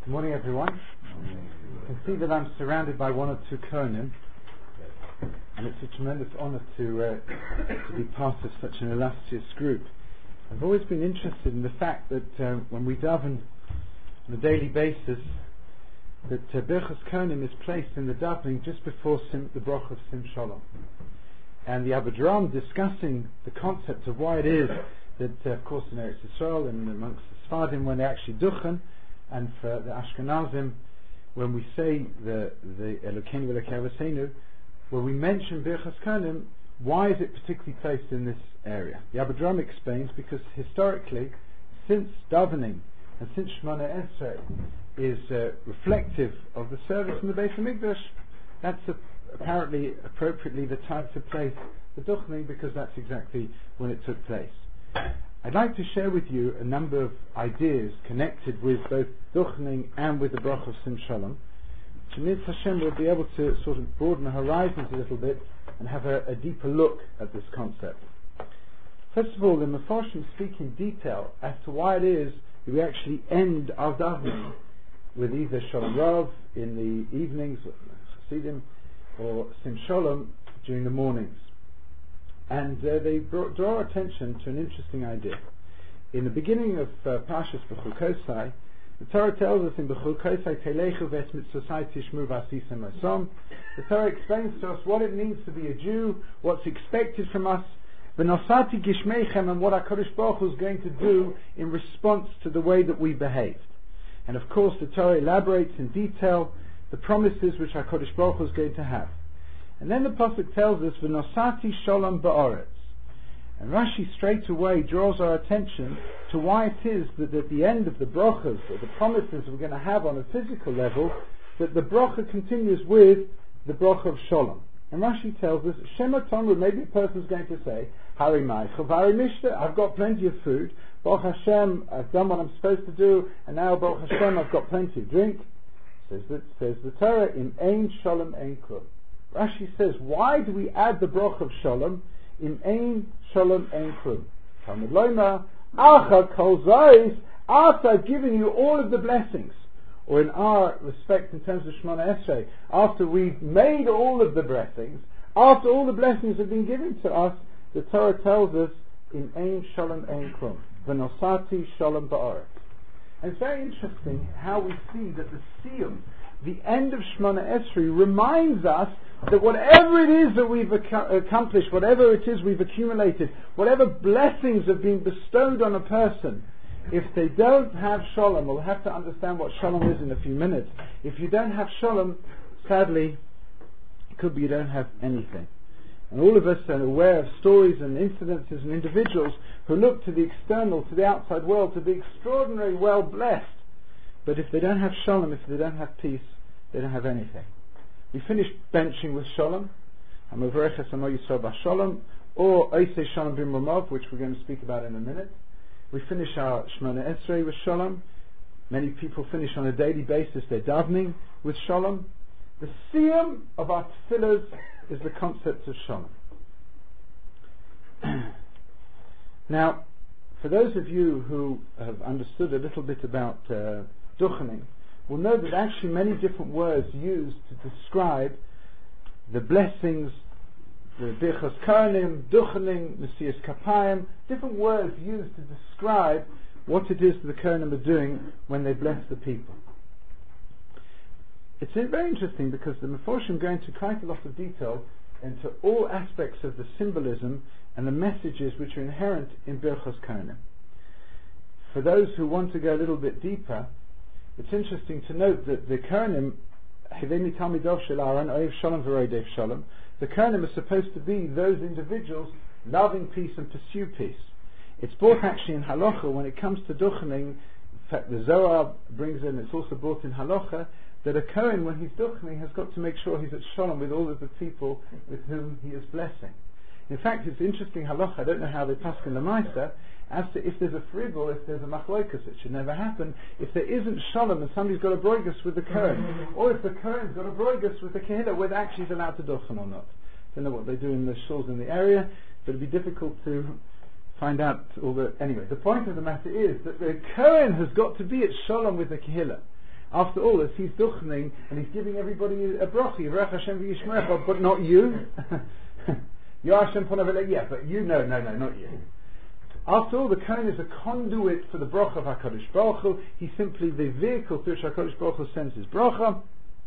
Good morning, everyone. You can see that I'm surrounded by one or two Kohanim, and it's a tremendous honor to be part of such an illustrious group. I've always been interested in the fact that when we daven on a daily basis, that Birchas Kohanim is placed in the davening just before the Broch of Sim Shalom. And the Abadraham discussing the concept of why it is that, of course, in Eretz Yisrael and amongst the Sfardim, when they actually duchen, and for the Ashkenazim, when we say the Elokeinu Elokei Avosenu, when we mention Birchas Kohanim, why is it particularly placed in this area? The Abadraham explains because historically, since davening and since Shemona Esrei is reflective of the service in the Beis HaMikdash, that's apparently appropriately the time to place the duchening, because that's exactly when it took place. I'd like to share with you a number of ideas connected with both duchening and with the Broch of Sim Shalom. Shemir Hashem will be able to sort of broaden the horizons a little bit and have a deeper look at this concept. First of all, the Mefarshim speak in detail as to why it is that we actually end our davening with either Shalom Rav in the evenings, Chassidim, or Sim Shalom during the mornings. And they draw attention to an interesting idea. In the beginning of Parshas Bechukosai, the Torah tells us in Bechukosai, Telechu ves mitzvosai tishmu v'asisem osom. The Torah explains to us what it means to be a Jew, what's expected from us, v'nosati gishmeichem, and what HaKadosh Baruch Hu is going to do in response to the way that we behaved. And of course, the Torah elaborates in detail the promises which HaKadosh Baruch Hu is going to have. And then the Pasuk tells us, V'nosati shalom ba'aretz. And Rashi straight away draws our attention to why it is that at the end of the brachas, or the promises we're going to have on a physical level, that the bracha continues with the bracha of shalom. And Rashi tells us, Shema Tomru, maybe a person's going to say, Hari Maicha, Hari Mishta, I've got plenty of food, Baruch Hashem, I've done what I'm supposed to do, and now Baruch Hashem, I've got plenty of drink. Says the Torah, in Ein Shalom Ein Klum. Rashi says, why do we add the broch of Shalom in Ein Shalom Ein Klum? Talmud Loimar, Acha Kol Zayis, after I've given you all of the blessings, or in our respect in terms of Shemona Esrei, after we've made all of the blessings, after all the blessings have been given to us, the Torah tells us in Ein Shalom Ein Klum, V'nosati Shalom Ba'aretz. And it's very interesting how we see that the Siyum, the end of Shemona Esrei, reminds us that whatever it is that we've accomplished, whatever it is we've accumulated, whatever blessings have been bestowed on a person, if they don't have Shalom, we'll have to understand what Shalom is in a few minutes. If you don't have Shalom, sadly, it could be you don't have anything. And all of us are aware of stories and incidences and individuals who look to the external, to the outside world, to be extraordinarily well blessed. But if they don't have Shalom, if they don't have peace, they don't have anything. We finish benching with Shalom, Hamavarechas Amo Yisrael B'Shalom, or Oisei Shalom B'Mromov, which we're going to speak about in a minute. We finish our Shemona Esrei with Shalom. Many people finish on a daily basis their davening with Shalom. The siyum of our tefillahs is the concept of Shalom. Now, for those of you who have understood a little bit about duchening, will know that actually many different words used to describe the blessings, the Birchas Kohanim, duchening, Mesias Kapayim, different words used to describe what it is the Kohanim are doing when they bless the people. It's very interesting because the Mefarshim go into quite a lot of detail into all aspects of the symbolism and the messages which are inherent in Birchas Kohanim. For those who want to go a little bit deeper, it's interesting to note that the Kohanim, Hiveni Talmidov Shel Aaron, Oyev Shalom V'Rodev Shalom, the Kohanim are supposed to be those individuals loving peace and pursue peace. It's brought actually in Halacha when it comes to duchening. In fact, the Zohar brings in, it's also brought in Halacha, that a Kohen, when he's duchening, has got to make sure he's at Shalom with all of the people with whom he is blessing. In fact, it's interesting Halacha, I don't know how they pass in the Maisa, as to if there's a fribble, if there's a machlokas, it should never happen. If there isn't Shalom and somebody's got a broigus with the Kohen, or if the Kohen's got a broigus with the Kehillah, whether actually he's allowed to duchen or not. I don't know what they do in the shuls in the area, but it'd be difficult to find out all the... Anyway, the point of the matter is that the Kohen has got to be at Shalom with the Kehillah. After all, as he's duchening and he's giving everybody a bracha, Yirach Hashem v'yishmerecha, but not you. Yar Hashem pon avelei, yeah, but you, no, not you. After all, the Kohen is a conduit for the bracha of HaKadosh Baruch Hu. He's simply the vehicle through which HaKadosh Baruch Hu sends his bracha,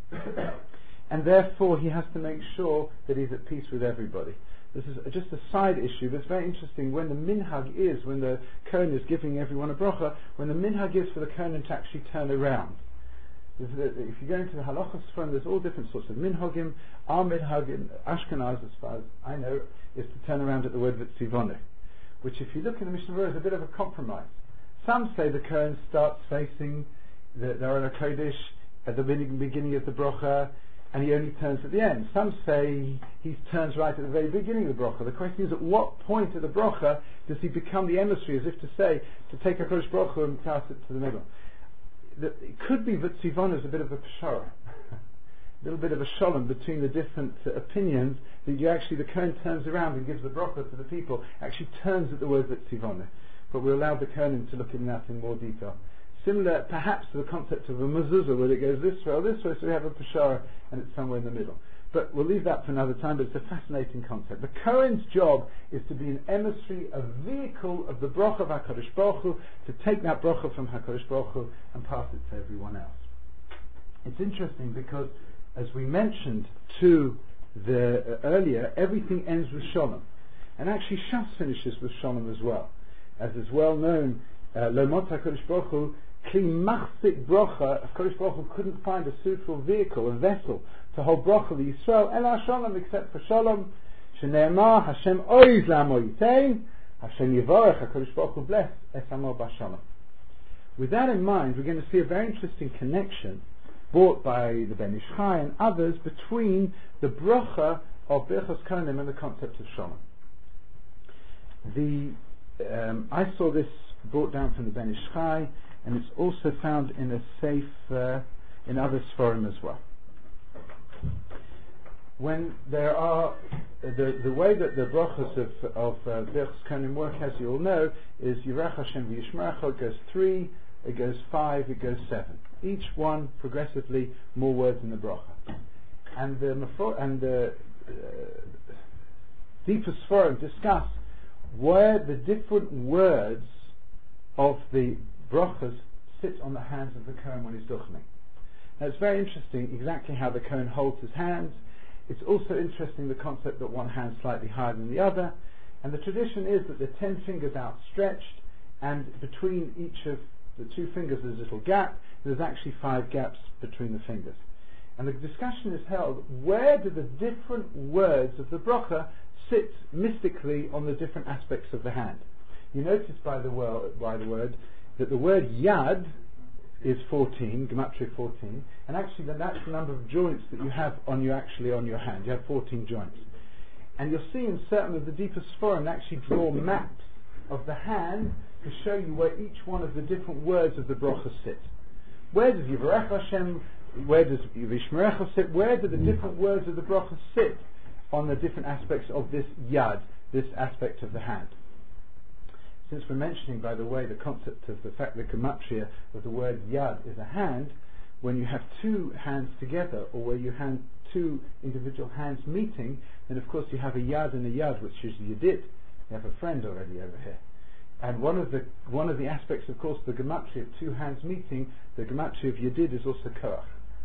and therefore he has to make sure that he's at peace with everybody. This is just a side issue, but it's very interesting when the minhag is, when the Kohen is giving everyone a bracha, when the minhag is for the Kohen to actually turn around. If you go into the halachas from, there's all different sorts of minhagim. Our minhag in Ashkenaz, as far as I know, is to turn around at the word v'tzivoneh, which if you look in the Mishnah Berurah is a bit of a compromise. Some say the Kohen starts facing the Aron HaKodesh at the beginning of the bracha, and he only turns at the end. Some say he turns right at the very beginning of the bracha. The question is, at what point of the bracha does he become the emissary, as if to say, to take HaKadosh Baruch Hu and pass it to the middle? It could be that Tzivon is a bit of a peshara, a little bit of a shalom between the different opinions, that you actually, the Kohen turns around and gives the bracha to the people, actually turns at the word Tzivon. But we allow the Kohen to look in that in more detail. Similar perhaps to the concept of a mezuzah, where it goes this way or this way, so we have a peshara and it's somewhere in the middle. But we'll leave that for another time, but it's a fascinating concept. The Kohen's job is to be an emissary, a vehicle of the bracha of HaKadosh Baruch Hu, to take that bracha from HaKadosh Baruch Hu and pass it to everyone else. It's interesting because, as we mentioned earlier, everything ends with Shalom. And actually Shas finishes with Shalom as well. As is well known, Lomot HaKadosh Baruch Hu, Kli Machzik Bracha, HaKadosh Baruch Hu couldn't find a suitable vehicle, a vessel, to hold bracha to Yisrael, Ela Shalom, except for Shalom. Shneimar Hashem Oiz La'amo Yitein, Hashem Yivorech, HaKadosh Baruch Hu bless Es Amo B'Shalom. With that in mind, we're going to see a very interesting connection brought by the Ben Ish Chai and others between the bracha of Birchos Kohanim and the concept of Shalom. I saw this brought down from the Ben Ish Chai, and it's also found in a seif in other Sforim as well. When there are the way that the brachos of Birchos Kohanim work, as you all know, is Yirach Hashem v'Yishmerecha. It goes 3, it goes 5, it goes 7. Each one progressively more words in the bracha. And the deeper Sforim discuss where the different words of the brachas sit on the hands of the Kohen when he's duchening. Now it's very interesting exactly how the Kohen holds his hands. It's also interesting the concept that one hand slightly higher than the other, and the tradition is that the 10 fingers outstretched, and between each of the 2 fingers there's a little gap. There's actually 5 gaps between the fingers. And the discussion is held, where do the different words of the bracha sit mystically on the different aspects of the hand? You notice by the word that the word yad is 14, gematria 14, and actually that's the number of joints that you have on your hand. You have 14 joints. And you'll see in certain of the deeper Sforim actually draw maps of the hand to show you where each one of the different words of the bracha sit. Where does Yivarech Hashem, where does Yishmerecha sit, where do the different words of the bracha sit on the different aspects of this yad, this aspect of the hand? Since we're mentioning, by the way, the concept of the fact that gematria of the word yad is a hand, when you have 2 hands together, or where you have 2 individual hands meeting, then of course you have a yad and a yad, which is yedid. You have a friend already over here. And one of the aspects, of course, the gematria of 2 hands meeting, the gematria of yedid is also koach,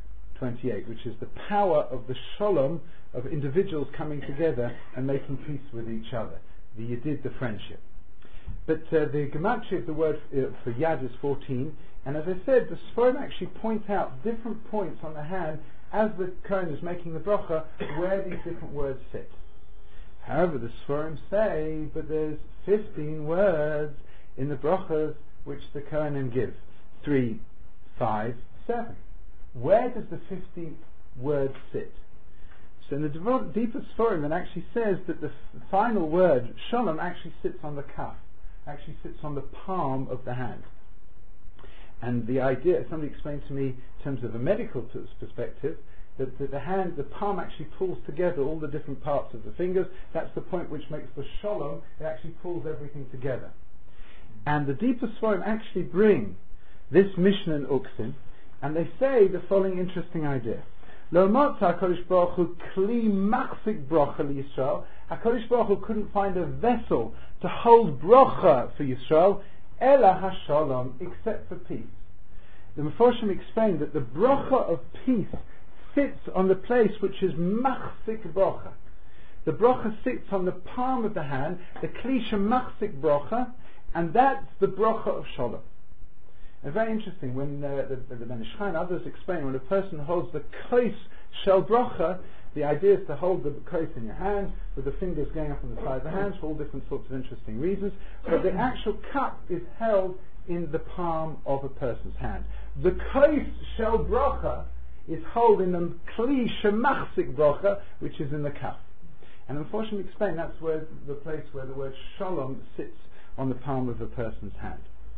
28, which is the power of the shalom of individuals coming together and making peace with each other. The yedid, the friendship. But the gematria of the word for yad is 14, and as I said, the Sforim actually point out different points on the hand as the Kohen is making the bracha where these different words sit. However, the Sforim say, but there's 15 words in the brachas which the Kohanim give. 3, 5, 7. Where does the 50 words sit? So in the deeper Sforim, it actually says that the final word, shalom, actually sits on the kaf, actually sits on the palm of the hand. And the idea, somebody explained to me in terms of a medical perspective, that the palm actually pulls together all the different parts of the fingers. That's the point which makes the shalom, it actually pulls everything together. And the deeper Sforim actually bring this Mishnah in Uksin And they say the following interesting idea. Lo matzah HaKadosh Baruch Hu kli machzik brocha l'Yisrael. HaKadosh Baruch Hu couldn't find a vessel to hold brocha for Yisrael, ela hashalom, except for peace. The Meforshim explained that the brocha of peace sits on the place which is machzik brocha. The brocha sits on the palm of the hand, the klisha machzik brocha, and that's the brocha of shalom. And very interesting, when the Ben Ish Chai and others explain, when a person holds the kos shel brocha, the idea is to hold the kos in your hand, with the fingers going up on the side of the hands for all different sorts of interesting reasons, but the actual cup is held in the palm of a person's hand. The kos shel brocha is held in the kli shemachzik brocha, which is in the cup. And unfortunately explain that's where the place where the word shalom sits on the palm of a person's hand.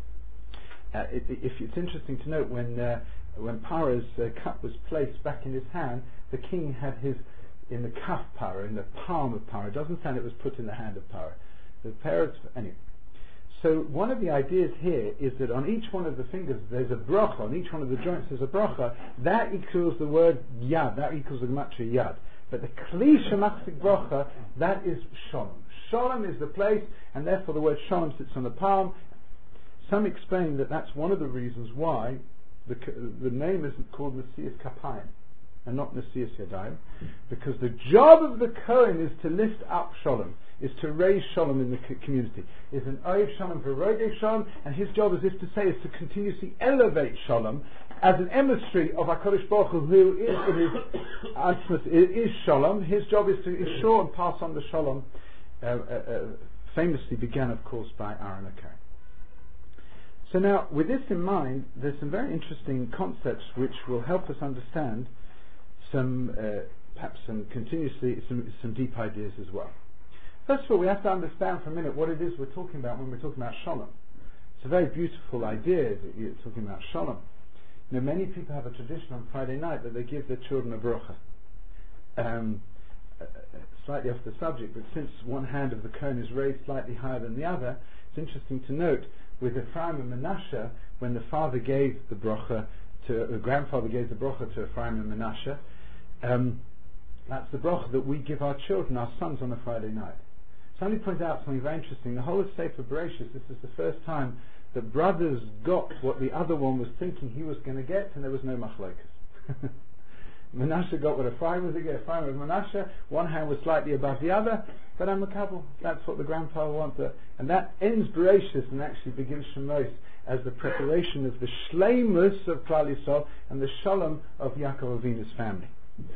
It's interesting to note when Paro's cup was placed back in his hand, the king had his in the kaf Paro, in the palm of Paro. It doesn't sound it was put in the hand of Paro. The parents anyway. So one of the ideas here is that on each one of the fingers there's a bracha, on each one of the joints there's a bracha. That equals the word yad, that equals the gematria yad. But the kli shemachzik bracha, that is shalom. Shalom is the place, and therefore the word shalom sits on the palm. Some explain that that's one of the reasons why the name isn't called Nesias Kapayim and not Nesias Yadayim, because the job of the Kohen is to lift up Shalom, is to raise Shalom in the community. Is an Oyev Shalom V'Rodei Shalom, and his job, as if to say, is to continuously elevate Shalom as an emissary of HaKadosh Baruch Hu, who is in his Atzmus, is Shalom. His job is to assure and pass on the Shalom, famously began, of course, by Aaron HaKohen. So now, with this in mind, there's some very interesting concepts which will help us understand perhaps some deep ideas as well. First of all, we have to understand for a minute what it is we're talking about when we're talking about Shalom. It's a very beautiful idea that you're talking about Shalom. You know, many people have a tradition on Friday night that they give their children a bracha. Slightly off the subject, but since one hand of the Kohen is raised slightly higher than the other, it's interesting to note with Ephraim and Menashe, when the father gave the bracha the grandfather gave the bracha to Ephraim and Menashe, that's the bracha that we give our children, our sons, on a Friday night. Somebody pointed out something very interesting. The whole of Sefer Bereshis, this is the first time that brothers got what the other one was thinking he was going to get, and there was no machlokas. Menashe got what Ephraim was going to get. Ephraim with Menashe, one hand was slightly above the other, but I'm a couple. That's what the grandfather wanted. And that ends Bereshis and actually begins Shemos as the preparation of the Shleimus of Klal Yisrael and the Shalom of Yaakov Avinu's family.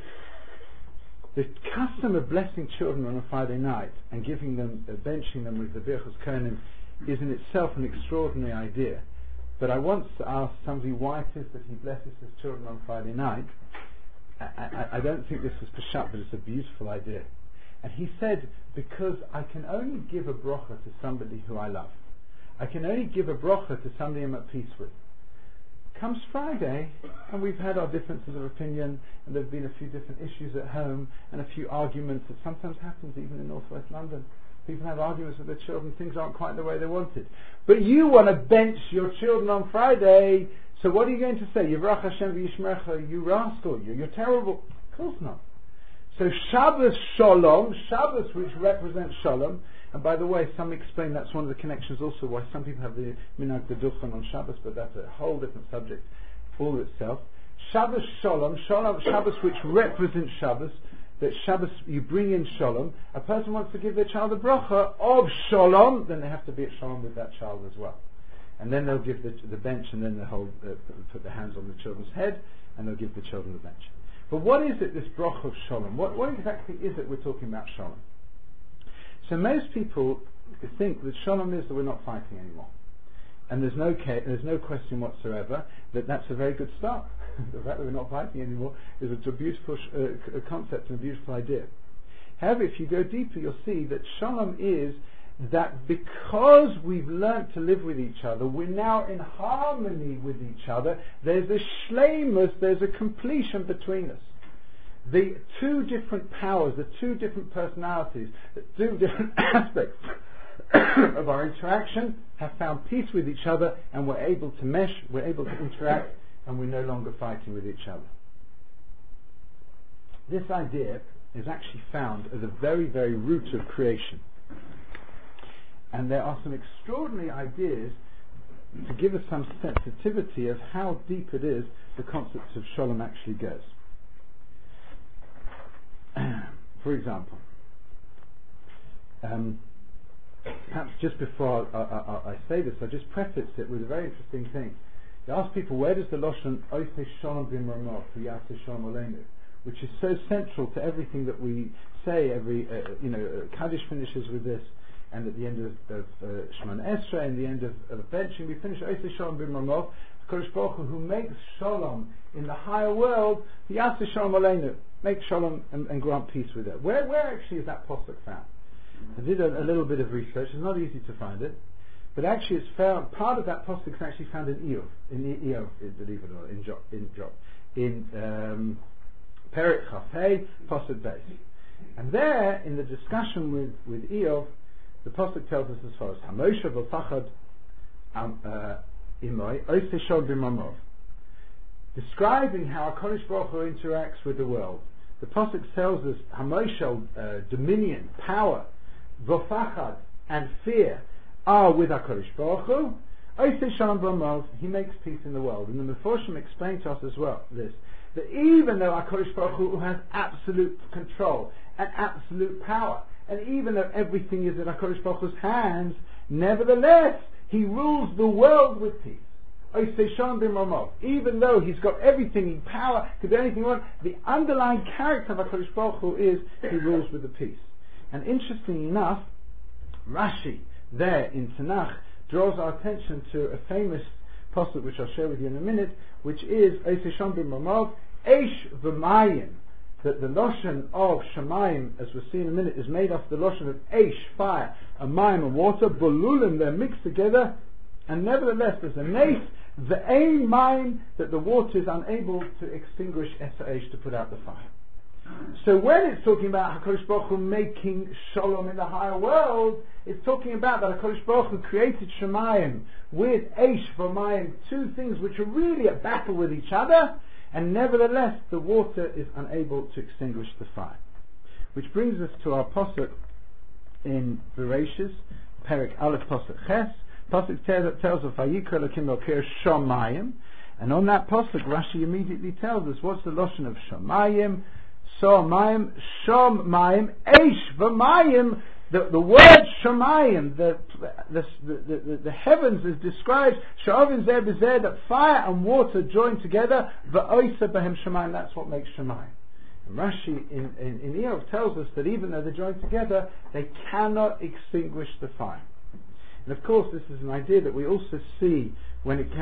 The custom of blessing children on a Friday night and giving them, benching them with the Birchos Kohanim is in itself an extraordinary idea. But I once asked somebody why it is that he blesses his children on Friday night. I don't think this was Peshat, but it's a beautiful idea. And he said, because I can only give a bracha to somebody who I love. I can only give a bracha to somebody I'm at peace with. Comes Friday, and we've had our differences of opinion, and there have been a few different issues at home, and a few arguments that sometimes happens even in northwest London. People have arguments with their children, things aren't quite the way they wanted. But you want to bench your children on Friday, so what are you going to say? Yivrach Hashem v'yishmerecha, you rascal, you're terrible. Of course not. So Shabbos Shalom, Shabbos which represents Shalom, and by the way, some explain that's one of the connections also why some people have the Minhag B'Duchon on Shabbos, but that's a whole different subject all itself. Shabbos Shalom, Shabbos which represents Shabbos, that Shabbos you bring in Shalom. A person wants to give their child a bracha of Shalom, then they have to be at Shalom with that child as well. And then they'll give the bench, and then they'll put their hands on the children's head, and they'll give the children the bench. But what is it, this bracha of Shalom? What exactly is it we're talking about Shalom? So most people think that Shalom is that we're not fighting anymore. And there's no question whatsoever that that's a very good start. The fact that we're not fighting anymore is a beautiful concept and a beautiful idea. However, if you go deeper, you'll see that Shalom is that because we've learnt to live with each other, we're now in harmony with each other. There's a shleimus, there's a completion between us. The two different powers, the two different personalities, the two different aspects of our interaction have found peace with each other, and we're able to mesh, we're able to interact, and we're no longer fighting with each other. This idea is actually found at the very, very root of creation. And there are some extraordinary ideas to give us some sensitivity of how deep it is the concept of Shalom actually goes. For example, perhaps just before I say this, I just preface it with a very interesting thing. You ask people, where does the Lashon Oisei Shalom B'Maramof V'Yaseh Shalom Aleinu, which is so central to everything that we say. Every Kaddish finishes with this, and at the end of Shemona Esrei, and the end of benching, we finish Oisei Shalom B'Maramof, HaKadosh Baruch Hu, who makes Shalom in the higher world, V'Yaseh Shalom Aleinu, make Shalom and grant peace with it. Where actually is that pasuk found? I did a little bit of research. It's not easy to find it, but actually it's found. Part of that pasuk is actually found in Eov, believe it or not, in Job, in Perek Chafei pasuk Beis, and there in the discussion with Eov, the pasuk tells us as follows: Hamosha v'Pachad Imoi Oisei Shalom B'Maramof, describing how HaKadosh Baruch Hu interacts with the world. The pasuk tells us Hamoshel, dominion, power, V'Pachad, and fear are with HaKadosh Baruch Hu. Oisei Shalom B'Maramof, he makes peace in the world. And the Meforshim explain to us as well this, that even though HaKadosh Baruch Hu has absolute control and absolute power, and even though everything is in HaKadosh Baruch Hu's hands, nevertheless he rules the world with peace. Oisei Shalom B'Maramof, even though he's got everything in power, could do anything he wants, the underlying character of HaKadosh Baruch Hu is he rules with the peace. And interestingly enough, Rashi there in Tanakh draws our attention to a famous pasuk which I'll share with you in a minute, which is Oisei Shalom B'Maramof, Eish V'Mayim, that the Lashon of Shemayim, as we'll see in a minute, is made off the Lashon of Eish, fire, and Mayim, and water, Bolulim, they're mixed together, and nevertheless there's a Nes, the aim Mayim, that the water is unable to extinguish Esa'esh, to put out the fire. So when it's talking about HaKadosh Baruch Hu making Shalom in the higher world, it's talking about that HaKadosh Baruch Hu created Shemayim with Eish V'Mayim, two things which are really at battle with each other, and nevertheless the water is unable to extinguish the fire. Which brings us to our pasuk in Bereshis, Perek Aleph pasuk Ches. Pasuk tells of Vayikra Elokim Elokei Shamayim, and on that pasuk Rashi immediately tells us what's the Lashon of Shamayim, Shamayim, Shamayim, Eish V'Mayim. The word Shamayim, the heavens is described, Sha'avin Zeh B'Zeh, that fire and water join together, V'Oisa B'Hem Shamayim, that's what makes Shamayim. And Rashi in Eov tells us that even though they're joined together, they cannot extinguish the fire. And of course this is an idea that we also see when it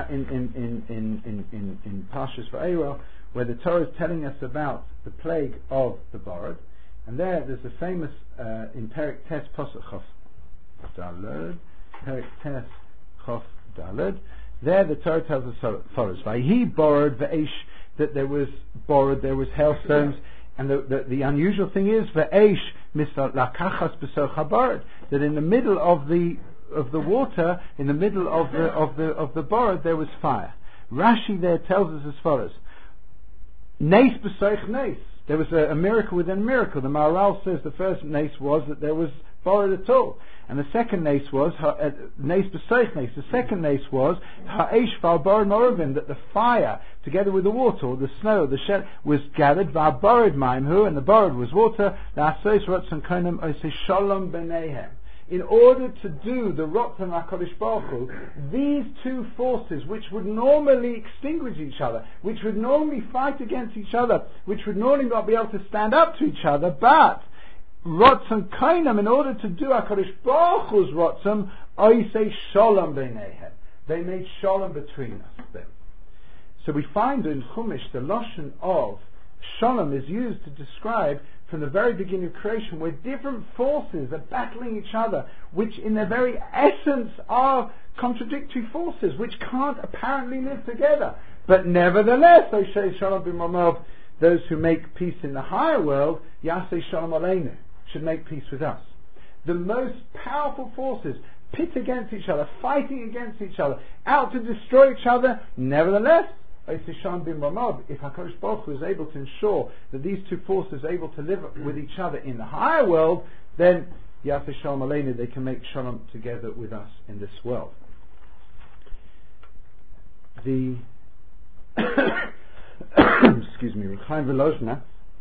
in Parshas Va'era, where the Torah is telling us about the plague of the Borod. And there's a famous, in Perek Tes Pasuk Chof Daled, Perek Tes Chof Daled, there the Torah tells us as follows: Vayhi Borod V'Eish, that there was Borod, there was hailstones, and the unusual thing is V'Eish Misal Lakachas B'Soch HaBorod, that in the middle of the water, in the middle of the Borod, there was fire. Rashi there tells us as follows: Nes B'Soch Nes. There was a miracle within a miracle. The Maharal says the first nes was that there was borod at all, and the second nes was nes b'soich nes. The second nes was ha'esh val borod moravim, that the fire together with the water, or the snow, the shed, was gathered va borod ma'imhu, and the borod was water. La'asos rotzon konim osei shalom b'neihem. In order to do the Rotzon HaKadosh Baruch Hu, these two forces, which would normally extinguish each other, which would normally fight against each other, which would normally not be able to stand up to each other, but Rotzon Kainam, in order to do HaKadosh Baruch Hu's Rotzon, I say Shalom B'neihem. They made Shalom between them. So we find in Chumash the Lashon of Shalom is used to describe from the very beginning of creation, where different forces are battling each other, which in their very essence are contradictory forces, which can't apparently live together. But nevertheless, Oisei Shalom B'Maramof, those who make peace in the higher world, Yaseh Shalom Aleinu, should make peace with us. The most powerful forces pit against each other, fighting against each other, out to destroy each other. Nevertheless, If HaKadosh Baruch Hu is able to ensure that these two forces are able to live with each other in the higher world, then Yafeh Shalom Aleinu, they can make shalom together with us in this world. The excuse me, Reb Chaim Volozhiner,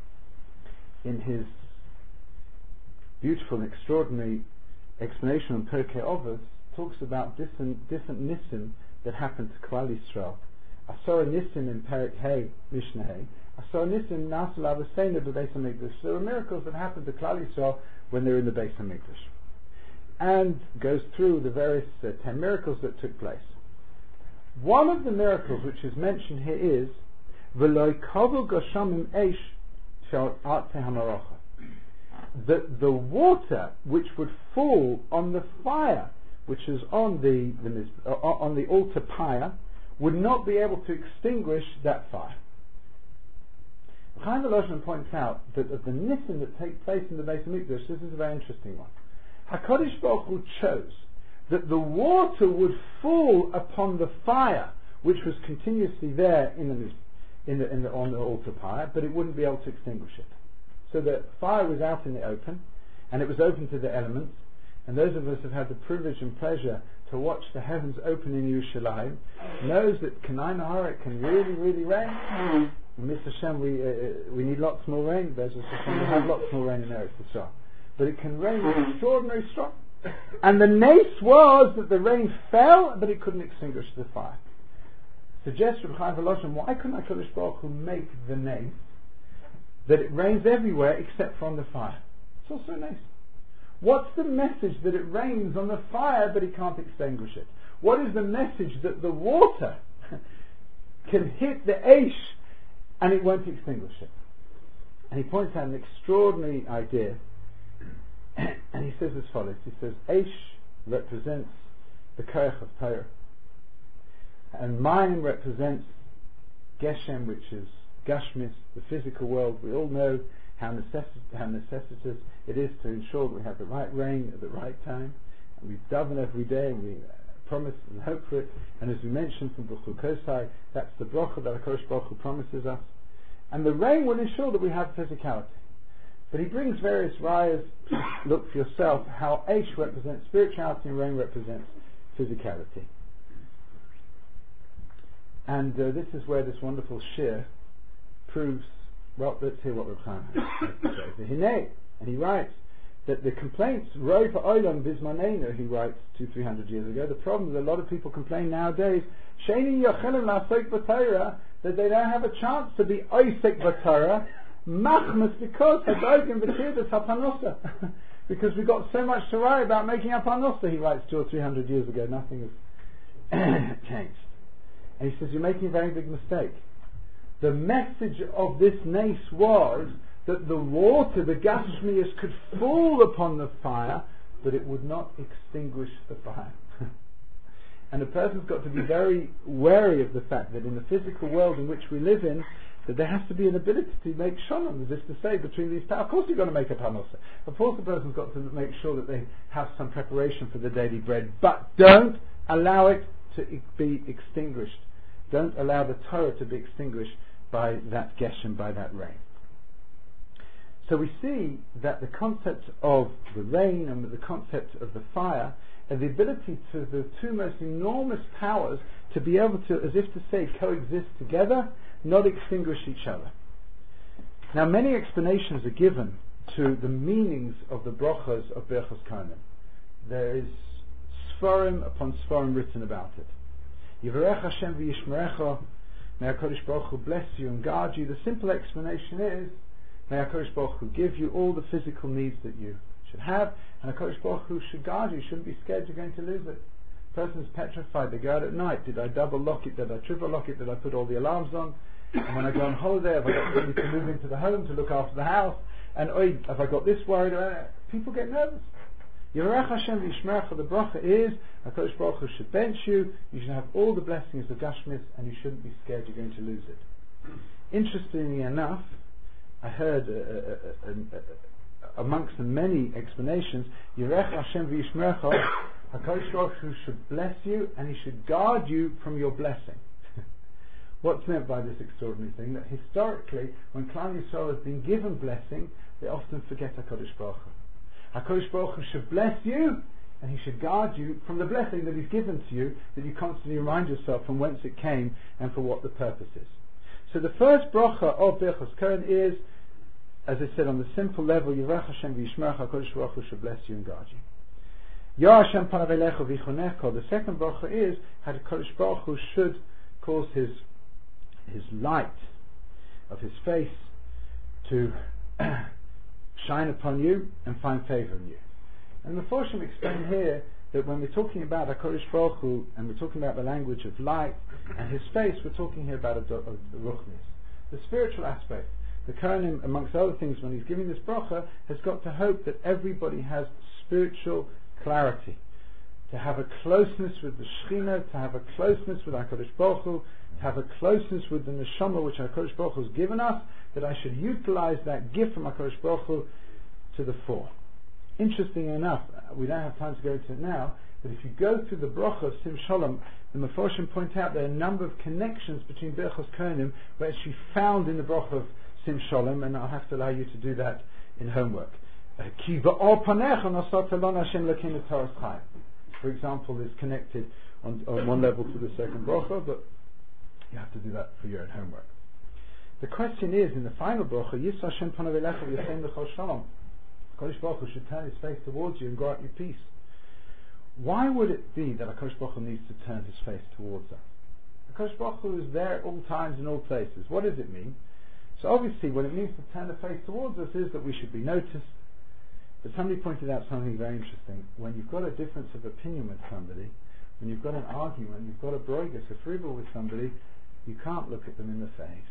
in his beautiful and extraordinary explanation on Pirkei Avos, talks about different nisim that happened to Klal Yisrael. Asor nisim in Perek Hey, Mishnah Hey. Asor nisim nasu l'avosenu b'Beis HaMikdash. There were miracles that happened to Klal Yisrael when they were in the Beis HaMikdash, and goes through the various 10 miracles that took place. One of the miracles which is mentioned here is V'lo yikavu gashamim eish shel artei hamarocha. That the water which would fall on the fire, which is on the altar pyre, would not be able to extinguish that fire. Chaim Volozhiner points out that of the nisim that take place in the Beis HaMikdash, this is a very interesting one. HaKadosh Baruch Hu chose that the water would fall upon the fire, which was continuously there on the altar pyre, but it wouldn't be able to extinguish it. So the fire was out in the open, and it was open to the elements. And those of us who have had the privilege and pleasure to watch the heavens open in Yerushalayim knows that Kanai Nahara, it can really, really rain. Mr. Hashem, we need lots more rain. We have lots more rain in Eretz Yisrael, but it can rain extraordinarily strong. And the nace was that the rain fell, but it couldn't extinguish the fire. Suggests Reb Chaim Volozhiner, why couldn't HaKadosh Baruch Hu make the nace that it rains everywhere except from the fire? It's also nice. What's the message that it rains on the fire but it can't extinguish it? What is the message that the water can hit the Eish and it won't extinguish it? And he points out an extraordinary idea, and he says as follows. He says, Eish represents the Koach of Torah, and Mayim represents Geshem, which is Gashmis, the physical world. We all know how necessitous it is to ensure that we have the right rain at the right time. And we daven every day, and we promise and hope for it. And as we mentioned from B'chul Kosai, that's the bracha that HaKadosh Baruch Hu promises us. And the rain will ensure that we have physicality. But he brings various rayas. Look for yourself how Eish represents spirituality and rain represents physicality. And this is where this wonderful shir proves. Well, let's hear what Reb Chaim has to say. And he writes that the complaints, Roi Pa'olam Bizmanenu, he writes 200-300 years ago, the problem that a lot of people complain nowadays, Sheini Yochelim La'asok B'Torah, that they don't have a chance to be Oisek B'Torah, Machmas, because Hadogim B'Tirdas HaPanosa, because we've got so much to worry about making a Panosa, he writes 200 or 300 years ago. Nothing has changed. And he says, you're making a very big mistake. The message of this nace was that the water, the Gashmias, could fall upon the fire, but it would not extinguish the fire. And a person's got to be very wary of the fact that in the physical world in which we live in, that there has to be an ability to make shalom, as if to say, between these powers. Of course you've got to make a panosa. Of course the person's got to make sure that they have some preparation for the daily bread, but don't allow it to be extinguished. Don't allow the Torah to be extinguished by that geshem, by that rain. So we see that the concept of the rain and the concept of the fire and the ability to the two most enormous powers to be able to, as if to say, coexist together, not extinguish each other. Now many explanations are given to the meanings of the brachas of Birchos Kohanim. There is Sfarim upon Sfarim written about it. Yivarech Hashem v'yishmerecha, may HaKadosh Baruch Hu bless you and guard you. The simple explanation is, may HaKadosh Baruch Hu give you all the physical needs that you should have, and HaKadosh Baruch Hu should guard you. You shouldn't be scared you're going to lose it. The person's petrified. They go out at night. Did I double lock it? Did I triple lock it? Did I put all the alarms on? And when I go on holiday, have I got somebody to move into the home to look after the house? And have I got this worried about it? People get nervous. Yerech Hashem v'yishmerecha, the bracha is HaKadosh Baruch Hu should bench you. You should have all the blessings of Gashmis, and you shouldn't be scared you're going to lose it. Interestingly enough, I heard amongst the many explanations, Yerech Hashem v'yishmerecha, HaKadosh Baruch Hu should bless you and He should guard you from your blessing. What's meant by this extraordinary thing? That historically, when Klal Yisrael has been given blessing, they often forget HaKadosh Baruch Hu. HaKadosh Baruch Hu should bless you, and He should guard you from the blessing that He's given to you, that you constantly remind yourself from whence it came and for what the purpose is. So the first bracha of Birchos Kohen is, as I said, on the simple level, Yirach Hashem v'yishmerach, HaKadosh Baruch Hu should bless you and guard you. Yar Hashem panav elecha v'yichonecha. The second bracha is, HaKadosh Baruch Hu should cause His light of His face to shine upon you and find favour in you. And the Meforshim explain here that when we're talking about HaKadosh Baruch Hu and we're talking about the language of light and His face, we're talking here about the ruchnis, the spiritual aspect. The Kohanim, amongst other things, when he's giving this bracha, has got to hope that everybody has spiritual clarity, to have a closeness with the Shekhinah, to have a closeness with HaKadosh Baruch Hu, to have a closeness with the Neshama which HaKadosh Baruch Hu has given us, that I should utilize that gift from HaKadosh Baruch Hu to the fore. Interesting enough, we don't have time to go into it now, but if you go through the bracha of Sim Shalom, the Meforshim point out there are a number of connections between Birchos Kohanim where it's actually found in the bracha of Sim Shalom, and I'll have to allow you to do that in homework. For example, is connected on one level to the second bracha, but you have to do that for your own homework. The question is, in the final bracha, Yisra Hashem panav elecha v'yasem l'chol shalom. HaKadosh Baruch Hu should turn His face towards you and grant you peace. Why would it be that HaKadosh Baruch Hu needs to turn His face towards us? HaKadosh Baruch Hu is there at all times and all places. What does it mean? So obviously what it means to turn the face towards us is that we should be noticed. But somebody pointed out something very interesting. When you've got a difference of opinion with somebody, when you've got an argument, you've got a broigus, a fribble with somebody, you can't look at them in the face.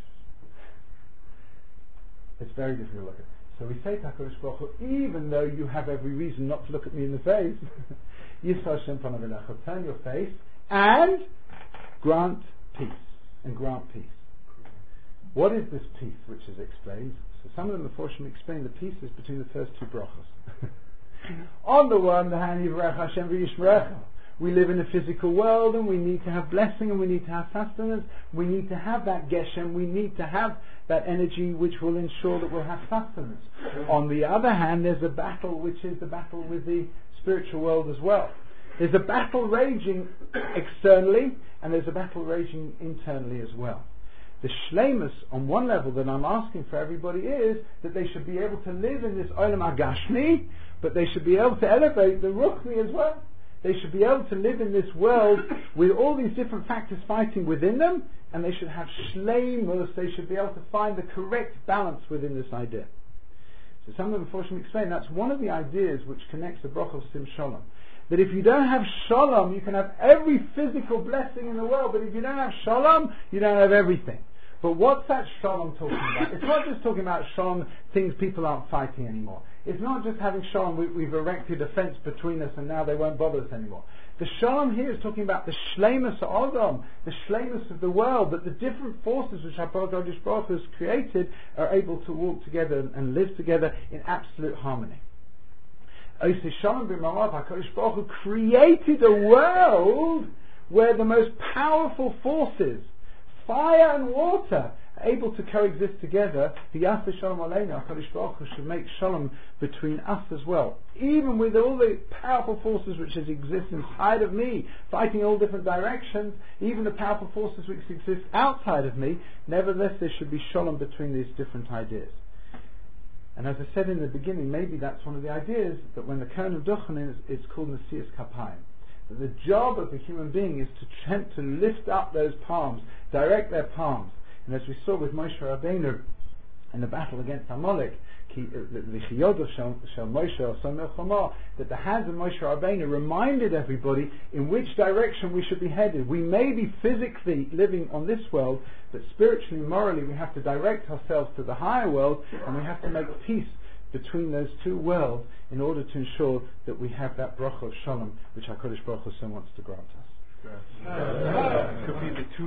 It's very difficult to look at. So we say to HaKadosh Baruch Hu, even though you have every reason not to look at me in the face, Yisra Hashem panav elecha, turn your face and grant peace. And grant peace. What is this peace which is explained? So some of the Meforshim explain the peace is between the first two brachas. On the one hand, Yirach Hashem v'yishmerecha. We live in a physical world and we need to have blessing and we need to have sustenance. We need to have that geshem. We need to have that energy which will ensure that we'll have sustenance. On the other hand, there's a battle which is the battle with the spiritual world as well. There's a battle raging externally and there's a battle raging internally as well. The shleimus on one level that I'm asking for everybody is that they should be able to live in this olam hagashmi, but they should be able to elevate the ruchni as well. They should be able to live in this world with all these different factors fighting within them, and they should have shleimus. They should be able to find the correct balance within this idea. So some of them unfortunately explain that's one of the ideas which connects the bracha of Sim Shalom. That if you don't have shalom, you can have every physical blessing in the world, but if you don't have shalom, you don't have everything. But what's that shalom talking about? It's not just talking about shalom, things people aren't fighting anymore. It's not just having shalom, we've erected a fence between us and now they won't bother us anymore. The shalom here is talking about the shleimus Adam, the shleimus of the world, that the different forces which HaKadosh Baruch Hu has created are able to walk together and live together in absolute harmony. HaKadosh Baruch Hu created a world where the most powerful forces, fire and water, are able to coexist together. HaKadosh Baruch Hu should make shalom between us as well. Even with all the powerful forces which exist inside of me, fighting all different directions, even the powerful forces which exist outside of me, nevertheless there should be shalom between these different ideas. And as I said in the beginning, maybe that's one of the ideas, that when the Kohen of Duchen is called Nesias Kapayim, that the job of the human being is to lift up those palms, direct their palms. And as we saw with Moshe Rabbeinu in the battle against Amalek, that the hands of Moshe Rabbeinu reminded everybody in which direction we should be headed. We may be physically living on this world, but spiritually, morally, we have to direct ourselves to the higher world, and we have to make peace between those two worlds in order to ensure that we have that bracha of shalom which HaKadosh Baruch Hu so wants to grant us. Could be the two